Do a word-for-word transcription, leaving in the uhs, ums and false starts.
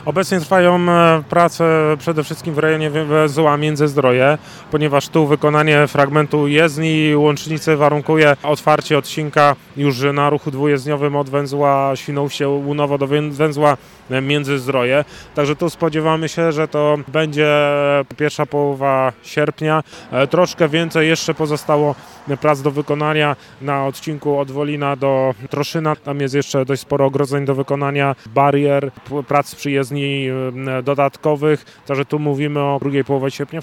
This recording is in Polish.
Obecnie trwają e, prace przede wszystkim w rejonie węzła Międzyzdroje, ponieważ tu wykonanie fragmentu jezdni łącznicy warunkuje otwarcie odcinka już na ruchu dwujezdniowym od węzła Świnoujście-Łunowo do wę- węzła Międzyzdroje. Także tu spodziewamy się, że to będzie pierwsza połowa sierpnia. E, Troszkę więcej jeszcze pozostało prac do wykonania na odcinku od Wolina do Troszyna. Tam jest jeszcze dość sporo ogrodzeń do wykonania, barier, p- prac przyjezdni e, dodatkowych. Także tu mówimy o drugiej połowie sierpnia.